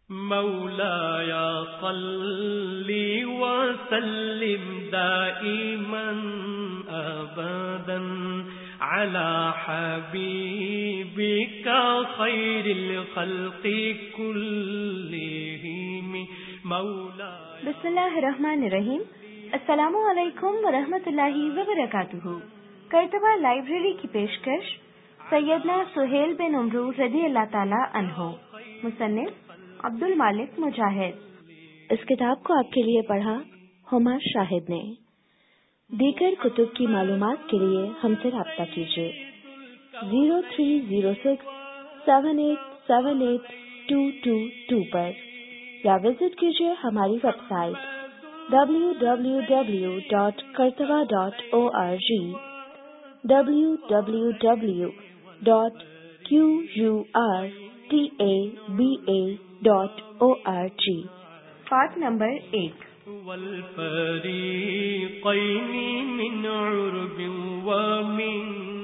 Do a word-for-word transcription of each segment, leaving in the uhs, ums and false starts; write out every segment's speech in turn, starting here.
مولاي صل وسلم دائما أبدا على حبيبك خير الخلق كلهم مولاي. بسم اللہ الرحمن الرحیم. السلام علیکم ورحمۃ اللہ وبرکاتہ. کرتبہ لائبریری کی پیشکش سیدنا سہیل بن عمرو رضی اللہ تعالی عنہ. مصنف عبد المالک مجاہد. اس کتاب کو آپ کے لیے پڑھا ہما شاہد نے. دیگر کتب کی معلومات کے لیے ہم سے رابطہ کیجیے zero three zero six seven eight seven eight two two two پر یا وزٹ کیجیے ہماری website W W W dot کرتوا dot O R G W W W dot Q U R T A B A dot O R G. Part number ایک. والفريقين من عرب ومن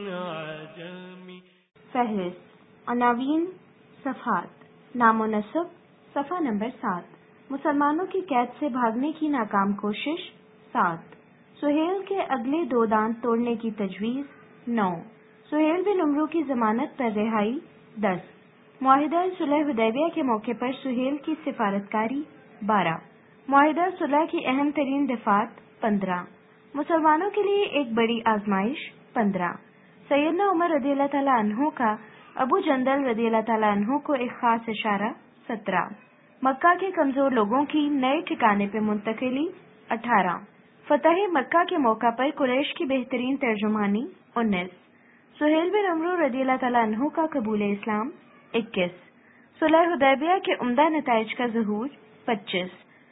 عجم. فہرست. عناوین. صفحات. نام و نسب. صفحہ نمبر سات. مسلمانوں کی قید سے بھاگنے کی ناکام کوشش. سات. سہیل کے اگلے دو دانت توڑنے کی تجویز. نو. سہیل بن عمرو کی ضمانت پر رہائی. دس. معاہدہ صلح حدیبیہ کے موقع پر سہیل کی سفارتکاری. بارہ. معاہدہ صلح کی اہم ترین دفعات. پندرہ. مسلمانوں کے لیے ایک بڑی آزمائش. پندرہ. سیدنا عمر رضی اللہ تعالیٰ عنہ کا ابو جندل رضی اللہ تعالیٰ عنہ کو ایک خاص اشارہ. سترہ. مکہ کے کمزور لوگوں کی نئے ٹھکانے پہ منتقلی. اٹھارہ. فتح مکہ کے موقع پر قریش کی بہترین ترجمانی. انیس. سہیل بن عمرو رضی اللہ تعالیٰ عنہ کا قبول اسلام. اکیس. صلح حدیبیہ کے عمدہ نتائج کا ظہور. پچیس.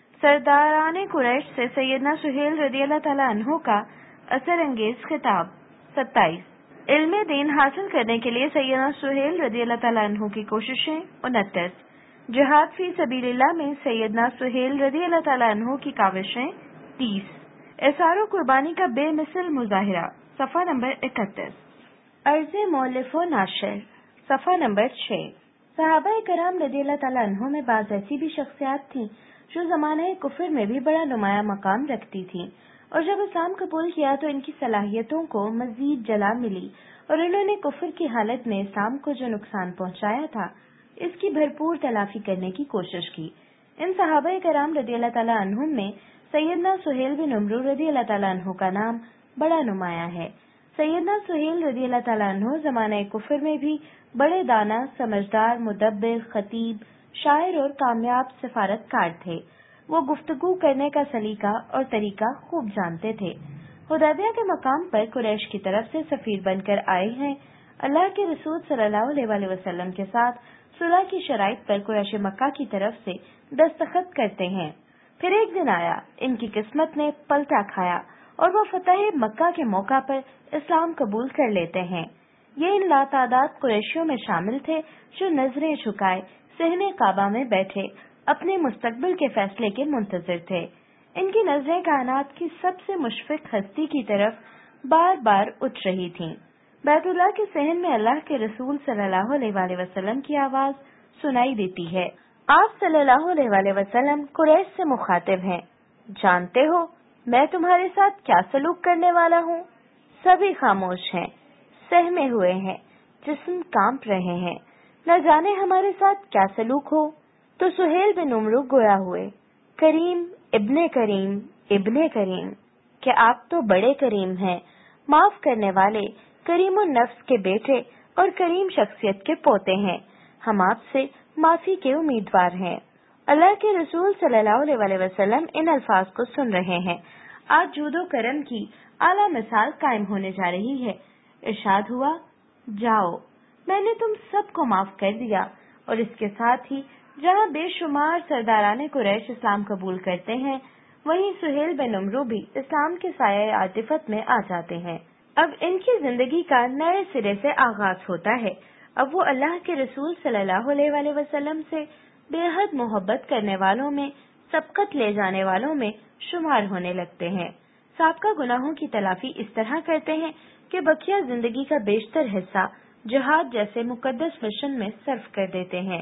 سرداران قریش سے سیدنا سہیل رضی اللہ تعالیٰ عنہ کا اثر انگیز خطاب. ستائیس. علم دین حاصل کرنے کے لیے سیدنا سہیل رضی اللہ تعالیٰ عنہ کی کوششیں. انتیس. جہاد فی سبیل اللہ میں سیدنا سہیل رضی اللہ تعالیٰ عنہ کی کاوشیں. تیس. اثار و قربانی کا بے مثل مظاہرہ. صفحہ نمبر اکتیس. عرض مؤلف و ناشر. صفحہ نمبر چھ. صحابہ کرام رضی اللہ تعالیٰ عنہ میں بعض ایسی بھی شخصیات تھیں جو زمانہ کفر میں بھی بڑا نمایاں مقام رکھتی تھیں، اور جب اسلام قبول کیا تو ان کی صلاحیتوں کو مزید جلا ملی اور انہوں نے کفر کی حالت میں اسلام کو جو نقصان پہنچایا تھا اس کی بھرپور تلافی کرنے کی کوشش کی. ان صحابہ کرام رضی اللہ تعالیٰ عنہ میں سیدنا سہیل بن عمرو رضی اللہ تعالیٰ عنہ کا نام بڑا نمایاں ہے. سیدنا سہیل رضی اللہ تعالیٰ عنہ زمانہ کفر میں بھی بڑے دانا، سمجھدار، مدبر، خطیب، شاعر اور کامیاب سفارتکار تھے. وہ گفتگو کرنے کا سلیقہ اور طریقہ خوب جانتے تھے. حدیبیہ کے مقام پر قریش کی طرف سے سفیر بن کر آئے ہیں. اللہ کے رسول صلی اللہ علیہ وسلم کے ساتھ صلح کی شرائط پر قریش مکہ کی طرف سے دستخط کرتے ہیں. پھر ایک دن آیا، ان کی قسمت نے پلٹا کھایا اور وہ فتح مکہ کے موقع پر اسلام قبول کر لیتے ہیں. یہ ان لاتعداد قریشیوں میں شامل تھے جو نظریں جھکائے صحن کعبہ میں بیٹھے اپنے مستقبل کے فیصلے کے منتظر تھے. ان کی نظریں کائنات کی سب سے مشفق ہستی کی طرف بار بار اٹھ رہی تھیں. بیت اللہ کے صحن میں اللہ کے رسول صلی اللہ علیہ وآلہ وسلم کی آواز سنائی دیتی ہے. آپ صلی اللہ علیہ وآلہ وسلم قریش سے مخاطب ہیں. جانتے ہو میں تمہارے ساتھ کیا سلوک کرنے والا ہوں؟ سبھی خاموش ہیں، سہمے ہوئے ہیں، جسم کانپ رہے ہیں. نہ جانے ہمارے ساتھ کیا سلوک ہو. تو سہیل بن عمرو گویا ہوئے، کریم ابن کریم ابن کریم، کہ آپ تو بڑے کریم ہیں، معاف کرنے والے، کریم النفس کے بیٹے اور کریم شخصیت کے پوتے ہیں. ہم آپ سے معافی کے امیدوار ہیں. اللہ کے رسول صلی اللہ علیہ وآلہ وسلم ان الفاظ کو سن رہے ہیں. آج جود و کرم کی اعلیٰ مثال قائم ہونے جا رہی ہے. ارشاد ہوا، جاؤ میں نے تم سب کو معاف کر دیا. اور اس کے ساتھ ہی جہاں بے شمار سرداران قریش اسلام قبول کرتے ہیں، وہیں سہیل بن عمرو بھی اسلام کے سایہ عاطفت میں آ جاتے ہیں. اب ان کی زندگی کا نئے سرے سے آغاز ہوتا ہے. اب وہ اللہ کے رسول صلی اللہ علیہ وآلہ وسلم سے بے حد محبت کرنے والوں میں، سبقت لے جانے والوں میں شمار ہونے لگتے ہیں. سابقہ گناہوں کی تلافی اس طرح کرتے ہیں کہ بقیہ زندگی کا بیشتر حصہ جہاد جیسے مقدس مشن میں صرف کر دیتے ہیں.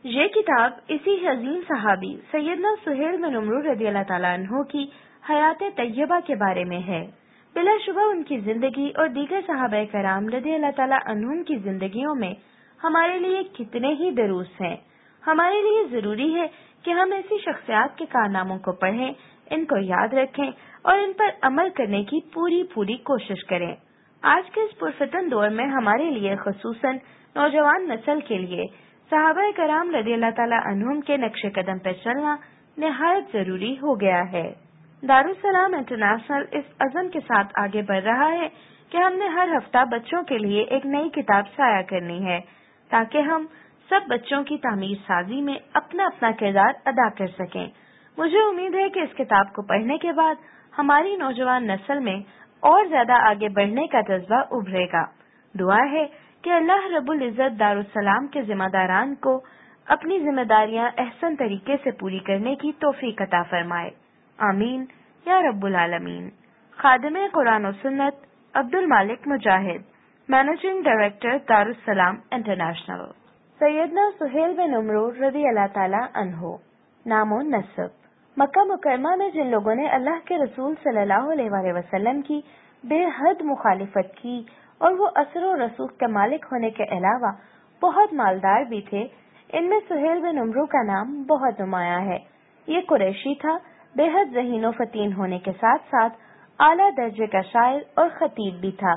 یہ کتاب اسی عظیم صحابی سیدنا سہیل بن عمرو رضی اللہ تعالیٰ عنہ کی حیات طیبہ کے بارے میں ہے۔ بلا شبہ ان کی زندگی اور دیگر صحابہ کرام رضی اللہ تعالیٰ عنہم کی زندگیوں میں ہمارے لیے کتنے ہی دروس ہیں۔ ہمارے لیے ضروری ہے کہ ہم ایسی شخصیات کے کارناموں کو پڑھیں، ان کو یاد رکھیں اور ان پر عمل کرنے کی پوری پوری کوشش کریں۔ آج کے اس پرفتن دور میں ہمارے لیے خصوصاً نوجوان نسل کے لیے صحابہ کرام رضی اللہ تعالیٰ عنہم کے نقش قدم پر چلنا نہایت ضروری ہو گیا ہے۔ دارالسلام انٹرنیشنل اس عزم کے ساتھ آگے بڑھ رہا ہے کہ ہم نے ہر ہفتہ بچوں کے لیے ایک نئی کتاب شائع کرنی ہے تاکہ ہم سب بچوں کی تعمیر سازی میں اپنا اپنا کردار ادا کر سکیں۔ مجھے امید ہے کہ اس کتاب کو پڑھنے کے بعد ہماری نوجوان نسل میں اور زیادہ آگے بڑھنے کا جذبہ ابھرے گا۔ دعا ہے کہ اللہ رب العزت دارالسلام کے ذمہ داران کو اپنی ذمہ داریاں احسن طریقے سے پوری کرنے کی توفیق عطا فرمائے، آمین یا رب العالمین۔ خادم قرآن و سنت Abdul Malik Mujahid, managing director Darussalam International. سیدنا سہیل بن عمرو رضی اللہ تعالیٰ عنہ، نام و نسب۔ مکہ مکرمہ میں جن لوگوں نے اللہ کے رسول صلی اللہ علیہ وآلہ وسلم کی بے حد مخالفت کی اور وہ اثر و رسوخ کے مالک ہونے کے علاوہ بہت مالدار بھی تھے، ان میں سہیل بن عمرو کا نام بہت نمایاں ہے۔ یہ قریشی تھا، بے حد ذہین و فتین ہونے کے ساتھ ساتھ اعلیٰ درجے کا شاعر اور خطیب بھی تھا،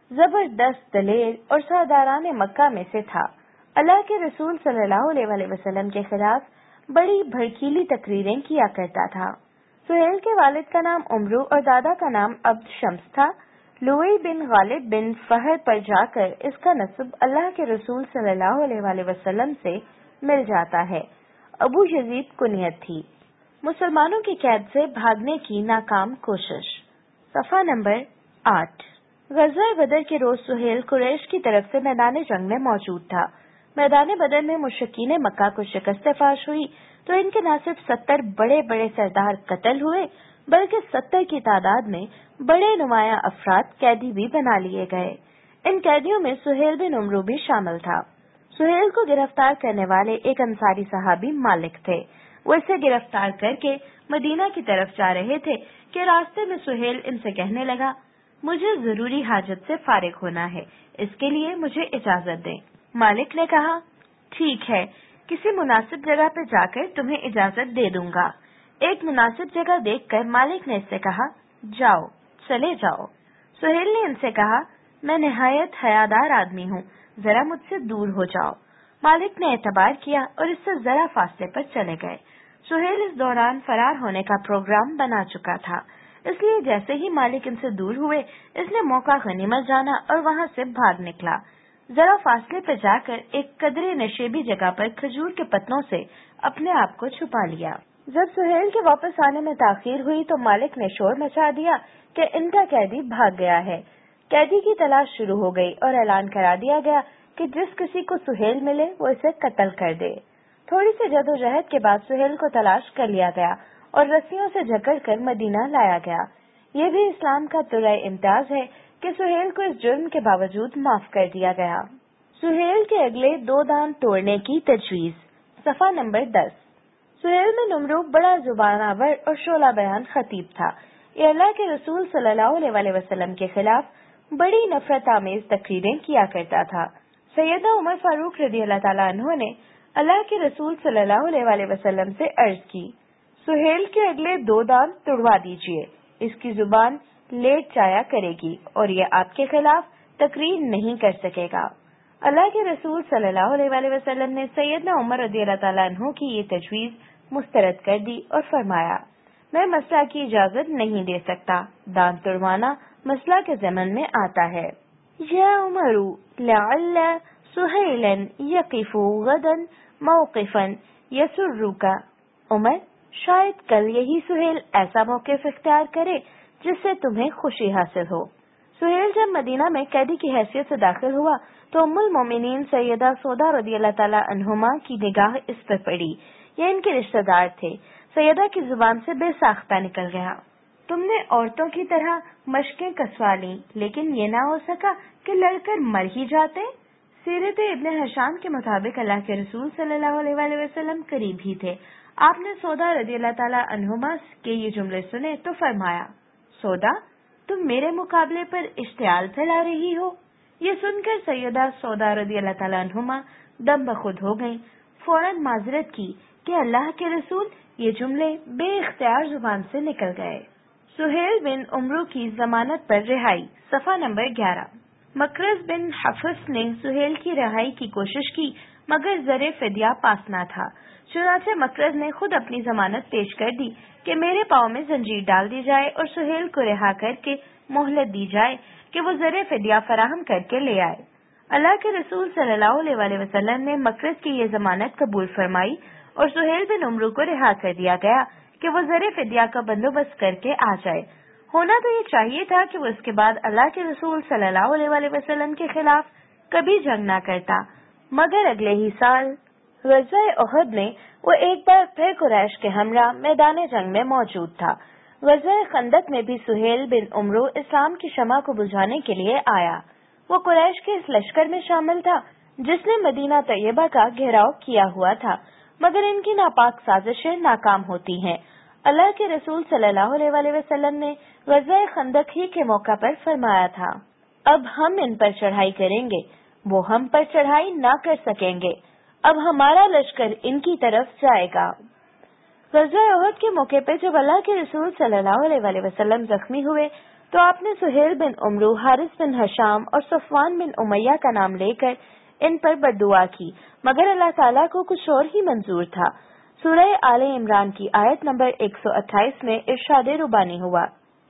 زبردست دلیر اور سرداران مکہ میں سے تھا۔ اللہ کے رسول صلی اللہ علیہ وآلہ وسلم کے خلاف بڑی بھڑکیلی تقریریں کیا کرتا تھا۔ سہیل کے والد کا نام عمرو اور دادا کا نام عبد شمس تھا۔ لوئی بن غالب بن فہر پر جا کر اس کا نسب اللہ کے رسول صلی اللہ علیہ وآلہ وسلم سے مل جاتا ہے۔ ابو یزید کنیت تھی۔ مسلمانوں کی قید سے بھاگنے کی ناکام کوشش۔ صفحہ نمبر آٹھ۔ غزوہ بدر کے روز سہیل قریش کی طرف سے میدان جنگ میں موجود تھا۔ میدان بدر میں مشرکین مکہ کو شکست فاش ہوئی تو ان کے نہ صرف ستر بڑے بڑے سردار قتل ہوئے بلکہ ستر کی تعداد میں بڑے نمایاں افراد قیدی بھی بنا لیے گئے۔ ان قیدیوں میں سہیل بن عمرو بھی شامل تھا۔ سہیل کو گرفتار کرنے والے ایک انصاری صحابی مالک تھے۔ وہ اسے گرفتار کر کے مدینہ کی طرف جا رہے تھے کہ راستے میں سہیل ان سے کہنے لگا، مجھے ضروری حاجت سے فارغ ہونا ہے، اس کے لیے مجھے اجازت دیں۔ مالک نے کہا، ٹھیک ہے، کسی مناسب جگہ پہ جا کر تمہیں اجازت دے دوں گا۔ ایک مناسب جگہ دیکھ کر مالک نے اس سے کہا، جاؤ، چلے جاؤ۔ سہیل نے ان سے کہا، میں نہایت حیادار آدمی ہوں، ذرا مجھ سے دور ہو جاؤ۔ مالک نے اعتبار کیا اور اس سے ذرا فاصلے پر چلے گئے۔ سہیل اس دوران فرار ہونے کا پروگرام بنا چکا تھا، اس لیے جیسے ہی مالک ان سے دور ہوئے اس نے موقع غنیمت جانا اور وہاں سے بھاگ نکلا۔ ذرا فاصلے پہ جا کر ایک قدرے نشیبی جگہ پر کھجور کے پتوں سے اپنے آپ کو چھپا لیا۔ جب سہیل کے واپس آنے میں تاخیر ہوئی تو مالک نے شور مچا دیا کہ ان کا قیدی بھاگ گیا ہے۔ قیدی کی تلاش شروع ہو گئی اور اعلان کرا دیا گیا کہ جس کسی کو سہیل ملے وہ اسے قتل کر دے۔ تھوڑی سی جدوجہد کے بعد سہیل کو تلاش کر لیا گیا اور رسیوں سے جکڑ کر مدینہ لایا گیا۔ یہ بھی اسلام کا طلوع امتیاز ہے کہ سہیل کو اس جرم کے باوجود معاف کر دیا گیا۔ سہیل کے اگلے دو دانت توڑنے کی تجویز۔ صفحہ نمبر دس۔ سہیل بن عمرو بڑا زبان آور اور شعلہ بیان خطیب تھا۔ یہ اللہ کے رسول صلی اللہ علیہ وآلہ وسلم کے خلاف بڑی نفرت آمیز تقریریں کیا کرتا تھا۔ سیدنا عمر فاروق رضی اللہ تعالیٰ عنہ نے اللہ کے رسول صلی اللہ علیہ وآلہ وسلم سے عرض کی، سہیل کے اگلے دو دانت توڑوا دیجیے، اس کی زبان لیٹ جایا کرے گی اور یہ آپ کے خلاف تقریر نہیں کر سکے گا۔ اللہ کے رسول صلی اللہ علیہ وآلہ وسلم نے سیدنا عمر رضی اللہ تعالیٰ عنہ کی یہ تجویز مسترد کر دی اور فرمایا، میں مسئلہ کی اجازت نہیں دے سکتا، دانت توڑوانا مسئلہ کے ضمن میں آتا ہے۔ یا عمر لعل سہیلا یقف غدا موقفا یسرک، عمر شاید کل یہی سہیل ایسا موقف اختیار کرے جس سے تمہیں خوشی حاصل ہو۔ سہیل جب مدینہ میں قیدی کی حیثیت سے داخل ہوا تو ام المومنین سیدہ سودا رضی اللہ تعالیٰ عنہما کی نگاہ اس پر پڑی۔ یہ ان کے رشتہ دار تھے۔ سیدہ کی زبان سے بے ساختہ نکل گیا، تم نے عورتوں کی طرح مشقیں کسوا لیں لیکن یہ نہ ہو سکا کہ لڑ کر مر ہی جاتے؟ سیرت ابن ہشام کے مطابق اللہ کے رسول صلی اللہ علیہ وآلہ وسلم قریب ہی تھے. آپ نے سودا رضی اللہ تعالی عنہما کے یہ جملے سنے تو فرمایا، سودا تم میرے مقابلے پر اشتعال پھیلا رہی ہو. یہ سن کر سیدہ سودا رضی اللہ تعالی عنہما دم بخود ہو گئیں. فوراً معذرت کی کہ اللہ کے رسول، یہ جملے بے اختیار زبان سے نکل گئے. سہیل بن عمرو کی ضمانت پر رہائی، صفحہ نمبر گیارہ. مکرز بن حفص نے سہیل کی رہائی کی کوشش کی مگر زر فدیہ پاس نہ تھا. چنانچہ مکرز نے خود اپنی ضمانت پیش کر دی کہ میرے پاؤں میں زنجیر ڈال دی جائے اور سہیل کو رہا کر کے مہلت دی جائے کہ وہ زر فدیہ فراہم کر کے لے آئے. اللہ کے رسول صلی اللہ علیہ وآلہ وسلم نے مکرز کی یہ ضمانت قبول فرمائی اور سہیل بن عمرو کو رہا کر دیا گیا کہ وہ زر فدیہ کا بندوبست کر کے آ جائے. ہونا تو یہ چاہیے تھا کہ وہ اس کے بعد اللہ کے رسول صلی اللہ علیہ وآلہ وسلم کے خلاف کبھی جنگ نہ کرتا، مگر اگلے ہی سال غزوہ احد میں وہ ایک بار پھر قریش کے ہمراہ میدان جنگ میں موجود تھا. غزوہ خندق میں بھی سہیل بن عمرو اسلام کی شمع کو بجھانے کے لیے آیا. وہ قریش کے اس لشکر میں شامل تھا جس نے مدینہ طیبہ کا گھیراؤ کیا ہوا تھا، مگر ان کی ناپاک سازشیں ناکام ہوتی ہیں. اللہ کے رسول صلی اللہ علیہ وآلہ وسلم نے غزوہ خندق ہی کے موقع پر فرمایا تھا، اب ہم ان پر چڑھائی کریں گے، وہ ہم پر چڑھائی نہ کر سکیں گے، اب ہمارا لشکر ان کی طرف جائے گا. غزوہ احد کے موقع پہ جب اللہ کے رسول صلی اللہ علیہ وآلہ وسلم زخمی ہوئے تو آپ نے سہیل بن عمرو، حارث بن ہشام اور صفوان بن امیہ کا نام لے کر ان پر بددعا کی، مگر اللہ تعالیٰ کو کچھ اور ہی منظور تھا. سورہ آل عمران کی آیت نمبر ایک سو اٹھائیس میں ارشاد ربانی ہوا،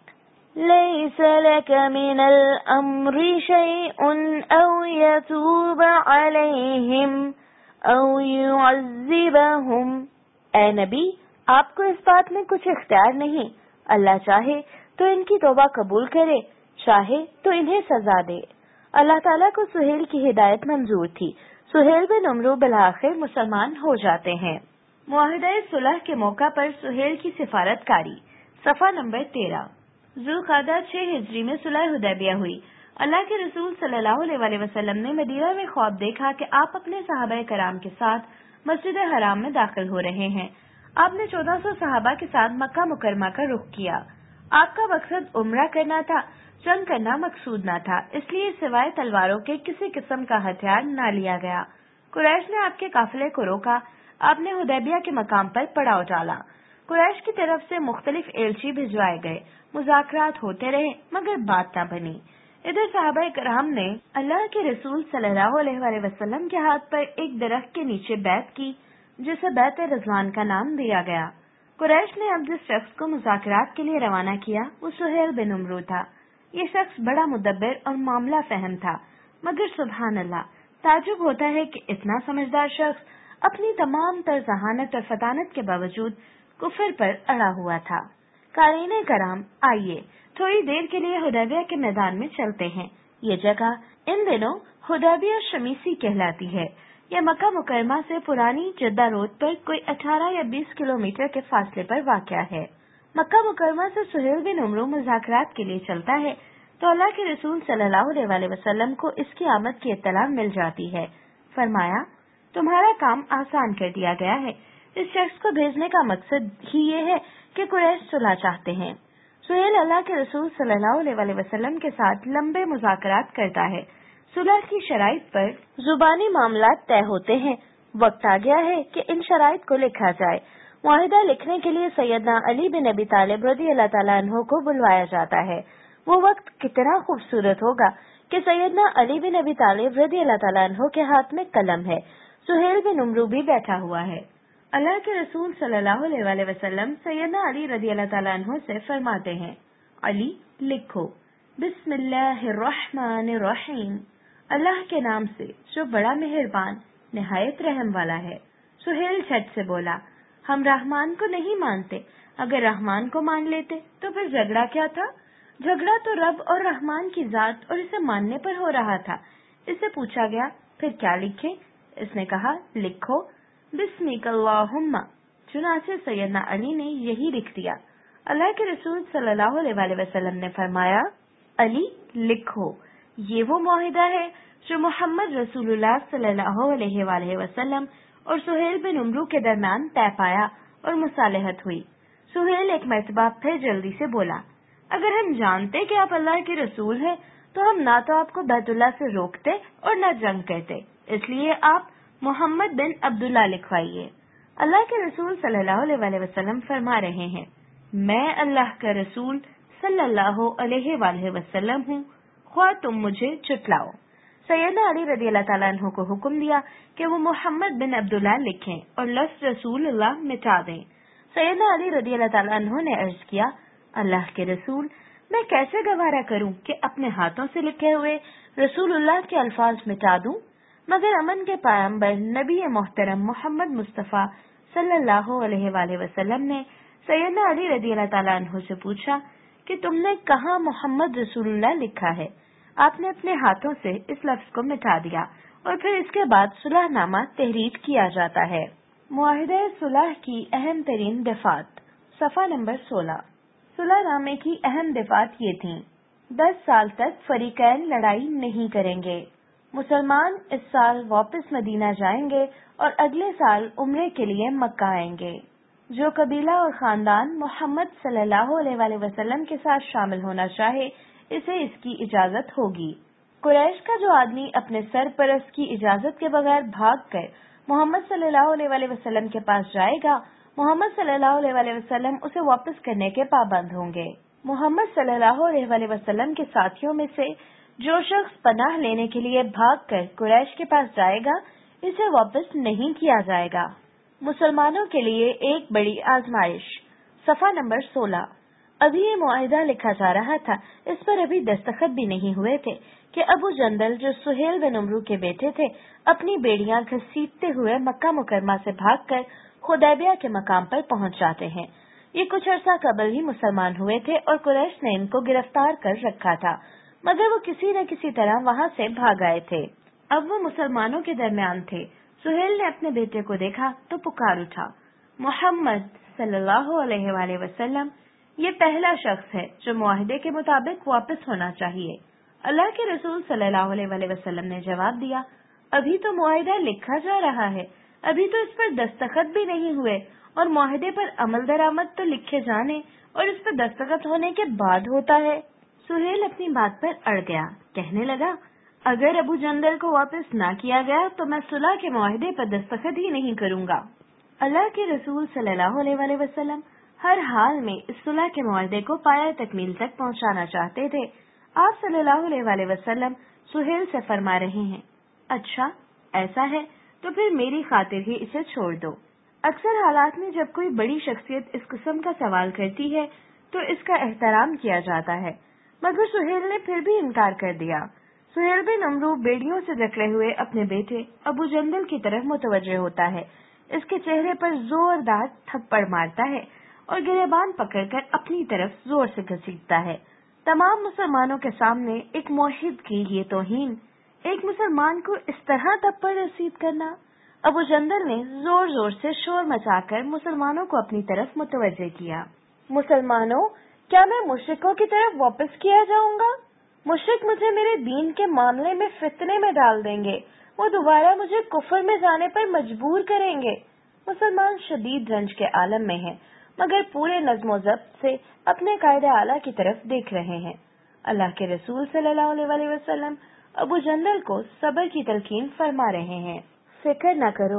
لَيْسَ لَكَ مِنَ الْأَمْرِ شَيْءٌ أَوْ يَتُوبَ عَلَيْهِمْ أَوْ يُعَذِّبَهُمْ. اے نبی، آپ کو اس بات میں کچھ اختیار نہیں، اللہ چاہے تو ان کی توبہ قبول کرے، چاہے تو انہیں سزا دے. اللہ تعالیٰ کو سہیل کی ہدایت منظور تھی. سہیل بن عمرو بالآخر مسلمان ہو جاتے ہیں. معاہدہ صلح کے موقع پر سہیل کی سفارت کاری، صفحہ نمبر تیرہ. ذوالقعدہ چھ ہجری میں صلح حدیبیہ ہوئی. اللہ کے رسول صلی اللہ علیہ وآلہ وسلم نے مدینہ میں خواب دیکھا کہ آپ اپنے صحابہ کرام کے ساتھ مسجد حرام میں داخل ہو رہے ہیں. آپ نے چودہ سو صحابہ کے ساتھ مکہ مکرمہ کا رخ کیا. آپ کا مقصد عمرہ کرنا تھا، جنگ کرنا مقصود نہ تھا، اس لیے سوائے تلواروں کے کسی قسم کا ہتھیار نہ لیا گیا. قریش نے آپ کے قافلے کو روکا. آپ نے حدیبیہ کے مقام پر پڑاؤ ڈالا. قریش کی طرف سے مختلف ایلچی بھجوائے گئے، مذاکرات ہوتے رہے مگر بات نہ بنی. ادھر صحابہ کرام نے اللہ کے رسول صلی اللہ علیہ وآلہ وسلم کے ہاتھ پر ایک درخت کے نیچے بیعت کی جسے بیعت رضوان کا نام دیا گیا. قریش نے اب جس شخص کو مذاکرات کے لیے روانہ کیا وہ سہیل بن عمرو تھا. یہ شخص بڑا مدبر اور معاملہ فہم تھا، مگر سبحان اللہ، تعجب ہوتا ہے کہ اتنا سمجھدار شخص اپنی تمام تر ذہانت اور فطانت کے باوجود کفر پر اڑا ہوا تھا. قارئین کرام، آئیے تھوڑی دیر کے لیے حدیبیہ کے میدان میں چلتے ہیں. یہ جگہ ان دنوں حدیبیہ شمیسی کہلاتی ہے. یہ مکہ مکرمہ سے پرانی جدہ روڈ پر کوئی اٹھارہ یا بیس کلومیٹر کے فاصلے پر واقع ہے. مکہ مکرمہ سے سہیل بن عمرو مذاکرات کے لیے چلتا ہے تو اللہ کے رسول صلی اللہ علیہ وآلہ وسلم کو اس کی آمد کی اطلاع مل جاتی ہے. فرمایا، تمہارا کام آسان کر دیا گیا ہے. اس شخص کو بھیجنے کا مقصد ہی یہ ہے کہ قریش صلح چاہتے ہیں. سہیل اللہ کے رسول صلی اللہ علیہ وآلہ وسلم کے ساتھ لمبے مذاکرات کرتا ہے. صلح کی شرائط پر زبانی معاملات طے ہوتے ہیں. وقت آ گیا ہے کہ ان شرائط کو لکھا جائے. معاہدہ لکھنے کے لیے سیدنا علی بن ابی طالب رضی اللہ تعالیٰ عنہ کو بلوایا جاتا ہے. وہ وقت کتنا خوبصورت ہوگا کہ سیدنا علی بن ابی طالب رضی اللہ تعالیٰ عنہ کے ہاتھ میں قلم ہے. سہیل بن عمرو بھی بیٹھا ہوا ہے. اللہ کے رسول صلی اللہ علیہ وآلہ وسلم سیدنا علی رضی اللہ تعالیٰ عنہ سے فرماتے ہیں، علی لکھو، بسم اللہ الرحمن الرحیم، اللہ کے نام سے جو بڑا مہربان نہایت رحم والا ہے. سہیل جھٹ سے بولا، ہم رحمان کو نہیں مانتے. اگر رحمان کو مان لیتے تو پھر جھگڑا کیا تھا؟ جھگڑا تو رب اور رحمان کی ذات اور اسے ماننے پر ہو رہا تھا. اس سے پوچھا گیا، پھر کیا لکھے؟ اس نے کہا، لکھو بسمک اللہم. چنانچہ سیدنا علی نے یہی لکھ دیا. اللہ کے رسول صلی اللہ علیہ وآلہ وسلم نے فرمایا، علی لکھو، یہ وہ معاہدہ ہے جو محمد رسول اللہ صلی اللہ علیہ وآلہ وسلم اور سہیل بن عمرو کے درمیان طے پایا اور مصالحت ہوئی۔ سہیل ایک مرتبہ پھر جلدی سے بولا، اگر ہم جانتے کہ آپ اللہ کے رسول ہیں تو ہم نہ تو آپ کو بیت اللہ سے روکتے اور نہ جنگ کرتے، اس لیے آپ محمد بن عبداللہ لکھوائیے۔ اللہ کے رسول صلی اللہ علیہ وآلہ وسلم فرما رہے ہیں، میں اللہ کا رسول صلی اللہ علیہ وآلہ وسلم ہوں، خواہ تم مجھے جھٹلاؤ۔ سیدنا علی رضی اللہ تعالیٰ عنہ کو حکم دیا کہ وہ محمد بن عبداللہ لکھیں اور لفظ رسول اللہ مٹا دیں۔ سیدنا علی رضی اللہ تعالیٰ عنہ نے عرض کیا، اللہ کے رسول، میں کیسے گوارا کروں کہ اپنے ہاتھوں سے لکھے ہوئے رسول اللہ کے الفاظ مٹا دوں؟ مگر امن کے پیغمبر نبی محترم محمد مصطفیٰ صلی اللہ علیہ وآلہ وسلم نے سیدنا علی رضی اللہ تعالیٰ عنہ سے پوچھا کہ تم نے کہاں محمد رسول اللہ لکھا ہے؟ آپ نے اپنے ہاتھوں سے اس لفظ کو مٹا دیا اور پھر اس کے بعد صلح نامہ تحریر کیا جاتا ہے۔ معاہدہ صلح کی اہم ترین دفعات، صفحہ نمبر سولہ۔ صلح نامے کی اہم دفعات یہ تھیں: دس سال تک فریقین لڑائی نہیں کریں گے، مسلمان اس سال واپس مدینہ جائیں گے اور اگلے سال عمرے کے لیے مکہ آئیں گے، جو قبیلہ اور خاندان محمد صلی اللہ علیہ وآلہ وسلم کے ساتھ شامل ہونا چاہے اسے اس کی اجازت ہوگی۔ قریش کا جو آدمی اپنے سرپرست کی اجازت کے بغیر بھاگ کر محمد صلی اللہ علیہ وآلہ وسلم کے پاس جائے گا، محمد صلی اللہ علیہ وآلہ وسلم اسے واپس کرنے کے پابند ہوں گے۔ محمد صلی اللہ علیہ وآلہ وسلم کے ساتھیوں میں سے جو شخص پناہ لینے کے لیے بھاگ کر قریش کے پاس جائے گا اسے واپس نہیں کیا جائے گا۔ مسلمانوں کے لیے ایک بڑی آزمائش، صفحہ نمبر سولہ۔ ابھی یہ معاہدہ لکھا جا رہا تھا، اس پر ابھی دستخط بھی نہیں ہوئے تھے کہ ابو جندل جو سہیل بن عمرو کے بیٹے تھے اپنی بیڑیاں گھسیٹتے ہوئے مکہ مکرمہ سے بھاگ کر حدیبیہ کے مقام پر پہنچ جاتے ہیں۔ یہ کچھ عرصہ قبل ہی مسلمان ہوئے تھے اور قریش نے ان کو گرفتار کر رکھا تھا، مگر وہ کسی نہ کسی طرح وہاں سے بھاگ آئے تھے۔ اب وہ مسلمانوں کے درمیان تھے۔ سہیل نے اپنے بیٹے کو دیکھا تو پکار اٹھا، محمد صلی اللہ علیہ وآلہ وسلم یہ پہلا شخص ہے جو معاہدے کے مطابق واپس ہونا چاہیے۔ اللہ کے رسول صلی اللہ علیہ وآلہ وسلم نے جواب دیا، ابھی تو معاہدہ لکھا جا رہا ہے، ابھی تو اس پر دستخط بھی نہیں ہوئے، اور معاہدے پر عمل درآمد تو لکھے جانے اور اس پر دستخط ہونے کے بعد ہوتا ہے۔ سہیل اپنی بات پر اڑ گیا، کہنے لگا، اگر ابو جندل کو واپس نہ کیا گیا تو میں صلح کے معاہدے پر دستخط ہی نہیں کروں گا۔ اللہ کے رسول صلی اللہ علیہ وآلہ وسلم ہر حال میں اس صلح کے معاہدے کو پایہ تکمیل تک پہنچانا چاہتے تھے۔ آپ صلی اللہ علیہ وآلہ وسلم سہیل سے فرما رہے ہیں، اچھا ایسا ہے تو پھر میری خاطر ہی اسے چھوڑ دو۔ اکثر حالات میں جب کوئی بڑی شخصیت اس قسم کا سوال کرتی ہے تو اس کا احترام کیا جاتا ہے، مگر سہیل نے پھر بھی انکار کر دیا۔ سہیل بن عمرو بیڑیوں سے جکڑے ہوئے اپنے بیٹے ابو جندل کی طرف متوجہ ہوتا ہے، اس کے چہرے پر زوردار تھپڑ مارتا ہے اور گریبان پکڑ کر اپنی طرف زور سے گھسیٹتا ہے۔ تمام مسلمانوں کے سامنے ایک موحد کی یہ توہین، ایک مسلمان کو اس طرح تھپڑ رسید کرنا۔ ابو جندل نے زور زور سے شور مچا کر مسلمانوں کو اپنی طرف متوجہ کیا۔ مسلمانوں، کیا میں مشرکوں کی طرف واپس کیا جاؤں گا؟ مشرک مجھے میرے دین کے معاملے میں فتنے میں ڈال دیں گے، وہ دوبارہ مجھے کفر میں جانے پر مجبور کریں گے۔ مسلمان شدید رنج کے عالم میں ہیں، مگر پورے نظم و ضبط سے اپنے قائد اعلیٰ کی طرف دیکھ رہے ہیں۔ اللہ کے رسول صلی اللہ علیہ وآلہ وسلم ابو جندل کو صبر کی تلقین فرما رہے ہیں۔ فکر نہ کرو،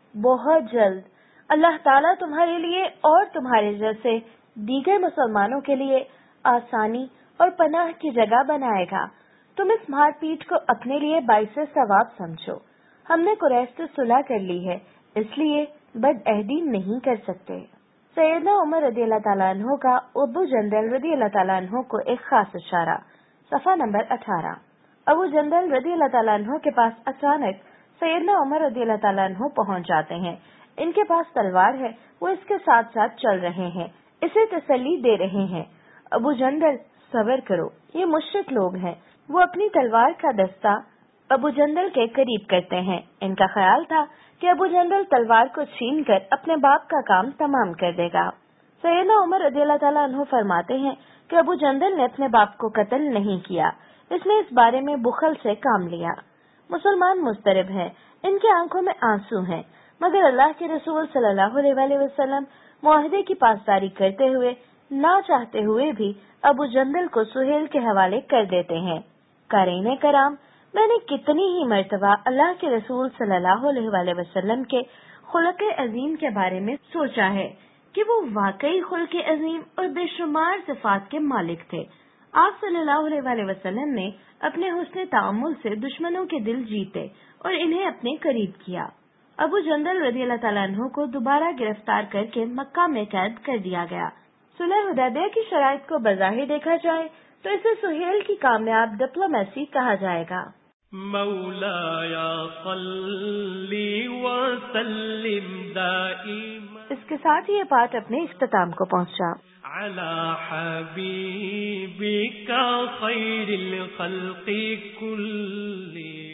بہت جلد اللہ تعالیٰ تمہارے لیے اور تمہارے جیسے دیگر مسلمانوں کے لیے آسانی اور پناہ کی جگہ بنائے گا۔ تم اس مار پیٹ کو اپنے لیے باعث ثواب سمجھو۔ ہم نے قریش سے صلح کر لی ہے، اس لیے بد عہدی نہیں کر سکتے۔ سیدنا عمر رضی اللہ تعالیٰ عنہ کا ابو جندل رضی اللہ تعالیٰ عنہ کو ایک خاص اشارہ، صفحہ نمبر اٹھارہ۔ ابو جندل رضی اللہ تعالیٰ عنہ کے پاس اچانک سیدنا عمر رضی اللہ تعالیٰ عنہ پہنچ جاتے ہیں۔ ان کے پاس تلوار ہے، وہ اس کے ساتھ ساتھ چل رہے ہیں، اسے تسلی دے رہے ہیں، ابو جندل صبر کرو، یہ مشرک لوگ ہیں۔ وہ اپنی تلوار کا دستہ ابو جندل کے قریب کرتے ہیں۔ ان کا خیال تھا کہ ابو جندل تلوار کو چھین کر اپنے باپ کا کام تمام کر دے گا۔ سیدنا عمر رضی اللہ تعالیٰ عنہ فرماتے ہیں کہ ابو جندل نے اپنے باپ کو قتل نہیں کیا، اس نے اس بارے میں بخل سے کام لیا۔ مسلمان مضطرب ہیں، ان کی آنکھوں میں آنسو ہیں، مگر اللہ کے رسول صلی اللہ علیہ وآلہ وسلم معاہدے کی پاسداری کرتے ہوئے نہ چاہتے ہوئے بھی ابو جندل کو سہیل کے حوالے کر دیتے ہیں۔ قارئین کرام، میں نے کتنی ہی مرتبہ اللہ کے رسول صلی اللہ علیہ وآلہ وسلم کے خلق عظیم کے بارے میں سوچا ہے کہ وہ واقعی خلق عظیم اور بے شمار صفات کے مالک تھے۔ آپ صلی اللہ علیہ وآلہ وسلم نے اپنے حسن تعامل سے دشمنوں کے دل جیتے اور انہیں اپنے قریب کیا۔ ابو جندل رضی اللہ تعالیٰ عنہ کو دوبارہ گرفتار کر کے مکہ میں قید کر دیا گیا۔ صلح حدیبیہ کی شرائط کو بظاہر دیکھا جائے تو اسے سہیل کی کامیاب ڈپلومیسی کہا جائے گا۔ مولایا صلی وسلم دائما، اس کے ساتھ ہی یہ پارٹ اپنے اختتام کو پہنچا۔ علی حبیبک خیر الخلق کلہم۔